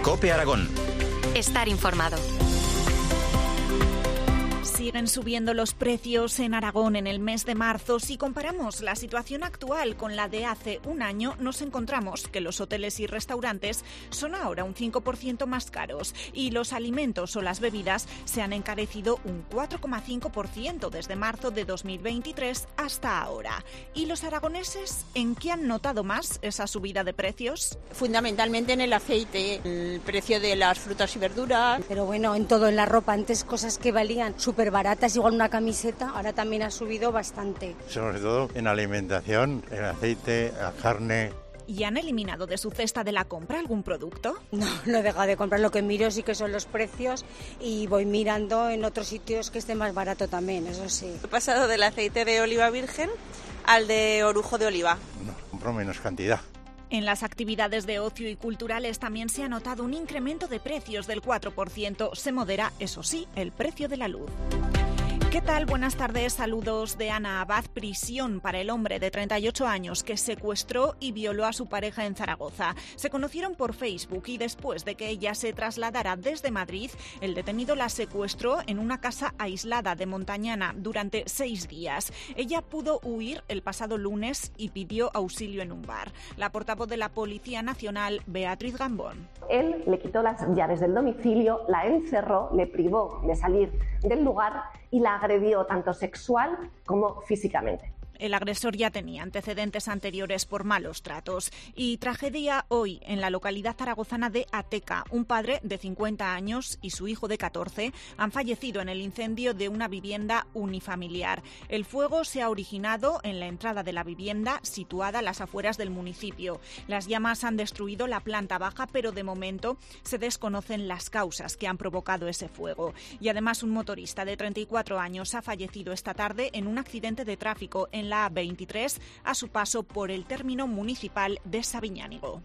COPE Aragón. Estar informado. Siguen subiendo los precios en Aragón en el mes de marzo. Si comparamos la situación actual con la de hace un año, nos encontramos que los hoteles y restaurantes son ahora un 5% más caros y los alimentos o las bebidas se han encarecido un 4,5% desde marzo de 2023 hasta ahora. ¿Y los aragoneses en qué han notado más esa subida de precios? Fundamentalmente en el aceite, el precio de las frutas y verduras. Pero bueno, en todo, en la ropa, antes cosas que valían súper baratas, igual una camiseta, ahora también ha subido bastante. Sobre todo en alimentación, el aceite, la carne. ¿Y han eliminado de su cesta de la compra algún producto? No he dejado de comprar. Lo que miro sí que son los precios y voy mirando en otros sitios que esté más barato también, eso sí. He pasado del aceite de oliva virgen al de orujo de oliva. No, compro menos cantidad. En las actividades de ocio y culturales también se ha notado un incremento de precios del 4%. Se modera, eso sí, el precio de la luz. ¿Qué tal? Buenas tardes, saludos de Ana Abad. Prisión para el hombre de 38 años que secuestró y violó a su pareja en Zaragoza. Se conocieron por Facebook y después de que ella se trasladara desde Madrid, el detenido la secuestró en una casa aislada de Montañana durante 6 días. Ella pudo huir el pasado lunes y pidió auxilio en un bar. La portavoz de la Policía Nacional, Beatriz Gambón. Él le quitó las llaves del domicilio, la encerró, le privó de salir del lugar y la agredió tanto sexual como físicamente. El agresor ya tenía antecedentes anteriores por malos tratos. Y tragedia hoy en la localidad zaragozana de Ateca. Un padre de 50 años y su hijo de 14 han fallecido en el incendio de una vivienda unifamiliar. El fuego se ha originado en la entrada de la vivienda situada a las afueras del municipio. Las llamas han destruido la planta baja, pero de momento se desconocen las causas que han provocado ese fuego. Y además un motorista de 34 años ha fallecido esta tarde en un accidente de tráfico en la A23 a su paso por el término municipal de Sabiñánigo.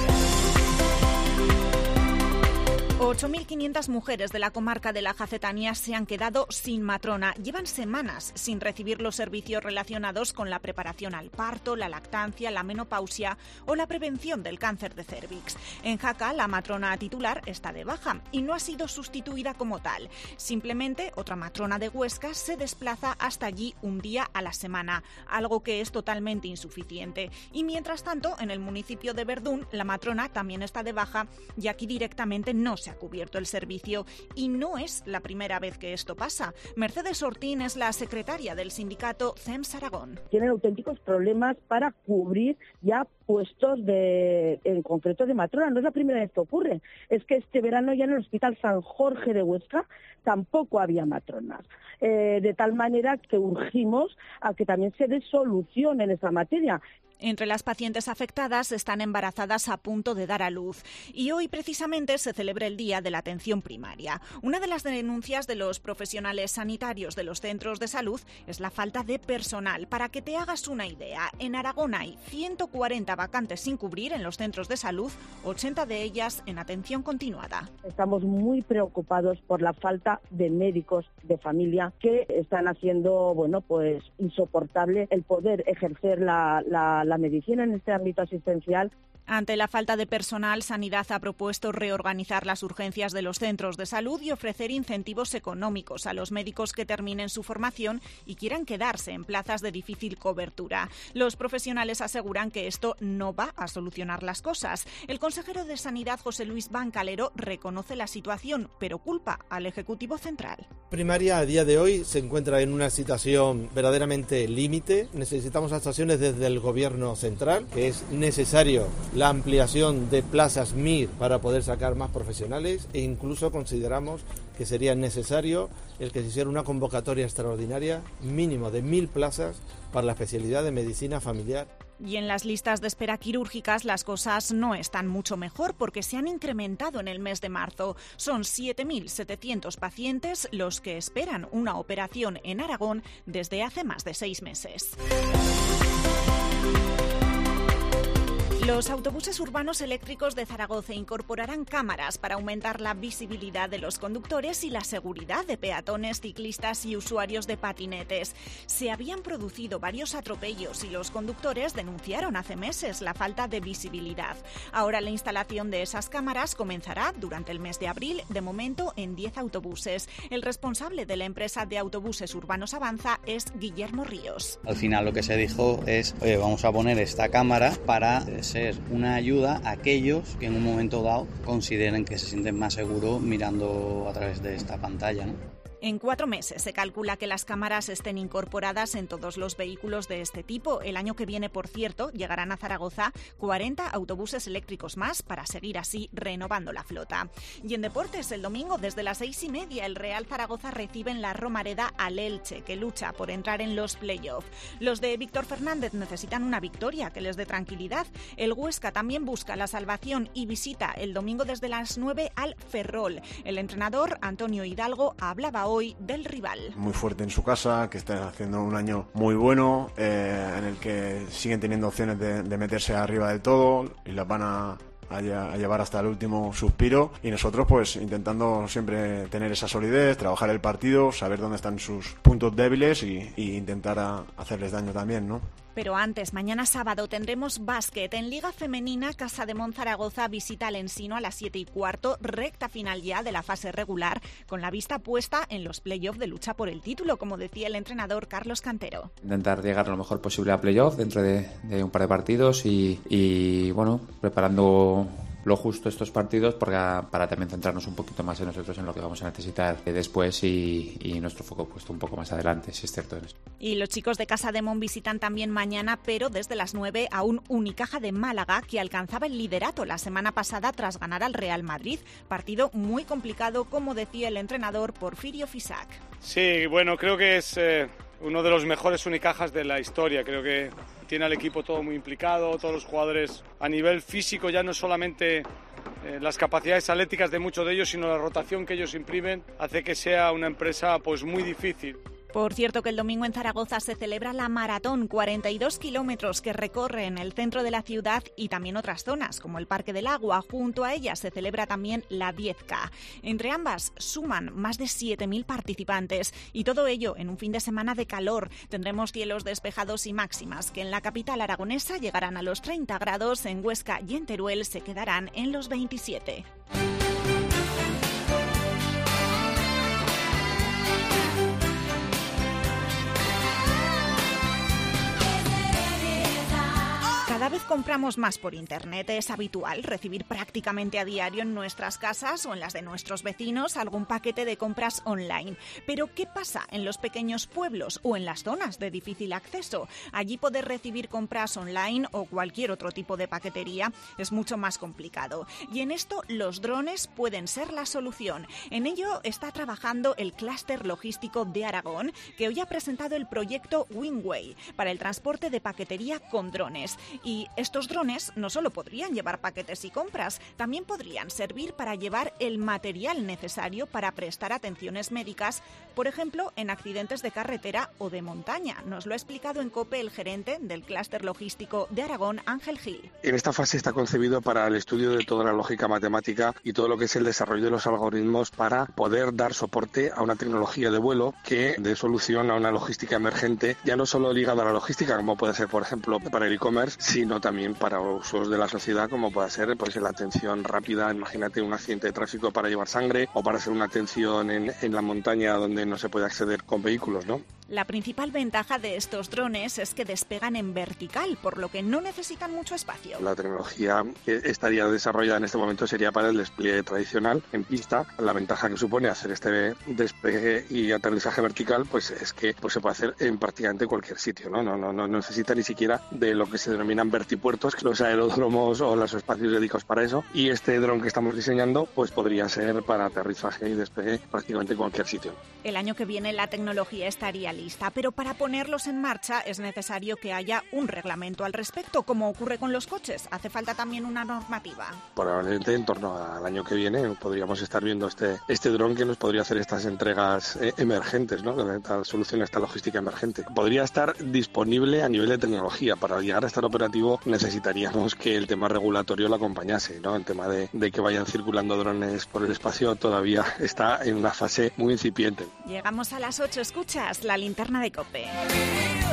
8.500 mujeres de la comarca de la Jacetanía se han quedado sin matrona. Llevan semanas sin recibir los servicios relacionados con la preparación al parto, la lactancia, la menopausia o la prevención del cáncer de cérvix. En Jaca, la matrona titular está de baja y no ha sido sustituida como tal. Simplemente, otra matrona de Huesca se desplaza hasta allí un día a la semana, algo que es totalmente insuficiente. Y mientras tanto, en el municipio de Verdún, la matrona también está de baja y aquí directamente no se ha cubierto el servicio y no es la primera vez que esto pasa. Mercedes Ortín es la secretaria del sindicato CEMS Aragón. Tienen auténticos problemas para cubrir ya puestos en concreto de matrona. No es la primera vez que ocurre. Es que este verano ya en el Hospital San Jorge de Huesca tampoco había matronas. De tal manera que urgimos a que también se dé solución en esa materia. Entre las pacientes afectadas están embarazadas a punto de dar a luz. Y hoy precisamente se celebra el Día de la Atención Primaria. Una de las denuncias de los profesionales sanitarios de los centros de salud es la falta de personal. Para que te hagas una idea, en Aragón hay 140 vacantes sin cubrir en los centros de salud, 80 de ellas en atención continuada. Estamos muy preocupados por la falta de médicos de familia que están haciendo, pues insoportable el poder ejercer la medicina en este ámbito asistencial. Ante la falta de personal, Sanidad ha propuesto reorganizar las urgencias de los centros de salud y ofrecer incentivos económicos a los médicos que terminen su formación y quieran quedarse en plazas de difícil cobertura. Los profesionales aseguran que esto no va a solucionar las cosas. El consejero de Sanidad, José Luis Bancalero, reconoce la situación, pero culpa al Ejecutivo Central. Primaria a día de hoy se encuentra en una situación verdaderamente límite. Necesitamos actuaciones desde el Gobierno central, que es necesario la ampliación de plazas MIR para poder sacar más profesionales e incluso consideramos que sería necesario el que se hiciera una convocatoria extraordinaria mínimo de 1.000 plazas para la especialidad de medicina familiar. Y en las listas de espera quirúrgicas las cosas no están mucho mejor porque se han incrementado en el mes de marzo. Son 7.700 pacientes los que esperan una operación en Aragón desde hace más de 6 meses. Los autobuses urbanos eléctricos de Zaragoza incorporarán cámaras para aumentar la visibilidad de los conductores y la seguridad de peatones, ciclistas y usuarios de patinetes. Se habían producido varios atropellos y los conductores denunciaron hace meses la falta de visibilidad. Ahora la instalación de esas cámaras comenzará durante el mes de abril, de momento en 10 autobuses. El responsable de la empresa de autobuses urbanos Avanza es Guillermo Ríos. Al final lo que se dijo es, vamos a poner esta cámara para ser una ayuda a aquellos que en un momento dado consideren que se sienten más seguros mirando a través de esta pantalla, ¿no? En 4 meses se calcula que las cámaras estén incorporadas en todos los vehículos de este tipo. El año que viene, por cierto, llegarán a Zaragoza 40 autobuses eléctricos más para seguir así renovando la flota. Y en deportes, el domingo desde las 6:30 el Real Zaragoza recibe en la Romareda al Elche, que lucha por entrar en los play-off. Los de Víctor Fernández necesitan una victoria que les dé tranquilidad. El Huesca también busca la salvación y visita el domingo desde las 9 al Ferrol. El entrenador Antonio Hidalgo hablaba hoy del rival. Muy fuerte en su casa, que está haciendo un año muy bueno, en el que siguen teniendo opciones de meterse arriba del todo y las van a llevar hasta el último suspiro, y nosotros pues intentando siempre tener esa solidez, trabajar el partido, saber dónde están sus puntos débiles y intentar hacerles daño también, ¿no? Pero antes, mañana sábado tendremos básquet. En Liga Femenina, Casa de Monzaragoza visita al Ensino a las 7:15, recta final ya de la fase regular, con la vista puesta en los play-off de lucha por el título, como decía el entrenador Carlos Cantero. Intentar llegar lo mejor posible a play-off dentro de un par de partidos y bueno, preparando lo justo estos partidos para también centrarnos un poquito más en nosotros, en lo que vamos a necesitar después y nuestro foco puesto un poco más adelante, si es cierto en esto. Y los chicos de Casa de Mon visitan también mañana, pero desde las 9 a un Unicaja de Málaga que alcanzaba el liderato la semana pasada tras ganar al Real Madrid. Partido muy complicado, como decía el entrenador Porfirio Fisac. Sí, bueno, creo que es uno de los mejores Unicajas de la historia. Creo que tiene al equipo todo muy implicado, todos los jugadores a nivel físico, ya no solamente las capacidades atléticas de muchos de ellos, sino la rotación que ellos imprimen hace que sea una empresa pues muy difícil. Por cierto que el domingo en Zaragoza se celebra la maratón, 42 kilómetros que recorre en el centro de la ciudad y también otras zonas, como el Parque del Agua. Junto a ella se celebra también la 10K. Entre ambas suman más de 7.000 participantes y todo ello en un fin de semana de calor. Tendremos cielos despejados y máximas que en la capital aragonesa llegarán a los 30 grados, en Huesca y en Teruel se quedarán en los 27. Cada vez compramos más por Internet. Es habitual recibir prácticamente a diario en nuestras casas o en las de nuestros vecinos algún paquete de compras online. Pero ¿qué pasa en los pequeños pueblos o en las zonas de difícil acceso? Allí poder recibir compras online o cualquier otro tipo de paquetería es mucho más complicado. Y en esto los drones pueden ser la solución. En ello está trabajando el clúster logístico de Aragón, que hoy ha presentado el proyecto Wingway para el transporte de paquetería con drones. Y estos drones no solo podrían llevar paquetes y compras, también podrían servir para llevar el material necesario para prestar atenciones médicas, por ejemplo, en accidentes de carretera o de montaña. Nos lo ha explicado en COPE el gerente del clúster logístico de Aragón, Ángel Gil. En esta fase está concebido para el estudio de toda la lógica matemática y todo lo que es el desarrollo de los algoritmos para poder dar soporte a una tecnología de vuelo que dé solución a una logística emergente, ya no solo ligada a la logística, como puede ser, por ejemplo, para el e-commerce, sino también para usos de la sociedad, como puede ser pues la atención rápida. Imagínate un accidente de tráfico para llevar sangre o para hacer una atención en la montaña donde no se puede acceder con vehículos, ¿no? La principal ventaja de estos drones es que despegan en vertical, por lo que no necesitan mucho espacio. La tecnología que estaría desarrollada en este momento sería para el despliegue tradicional en pista. La ventaja que supone hacer este despegue y aterrizaje vertical pues es que pues se puede hacer en prácticamente cualquier sitio, ¿no? No necesita ni siquiera de lo que se denominan vertipuertos, que los aeródromos o los espacios dedicados para eso. Y este dron que estamos diseñando pues podría ser para aterrizaje y despegue prácticamente en cualquier sitio. El año que viene la tecnología estaría lista, pero para ponerlos en marcha es necesario que haya un reglamento al respecto, como ocurre con los coches. Hace falta también una normativa. Probablemente en torno al año que viene podríamos estar viendo este dron que nos podría hacer estas entregas emergentes, ¿no? Esta solución a esta logística emergente. Podría estar disponible a nivel de tecnología. Para llegar a estar operativo necesitaríamos que el tema regulatorio lo acompañase, ¿no? El tema de que vayan circulando drones por el espacio todavía está en una fase muy incipiente. Llegamos a las 8, escuchas la linterna de COPE.